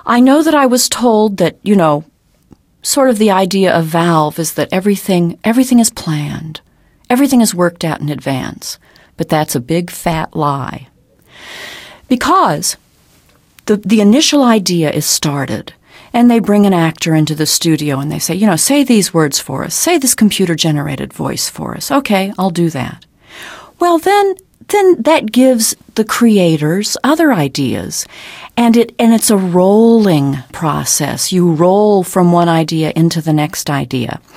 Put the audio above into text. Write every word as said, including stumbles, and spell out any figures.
I know that I was told that, you know, sort of the idea of Valve is that everything everything is planned. Everything is worked out in advance. But that's a big fat lie. Because the the initial idea is started, and they bring an actor into the studio and they say, you know, say these words for us. Say this computer-generated voice for us. Okay, I'll do that. Well, then then that gives the creators other ideas. And it and it's a rolling process. You roll from one idea into the next idea.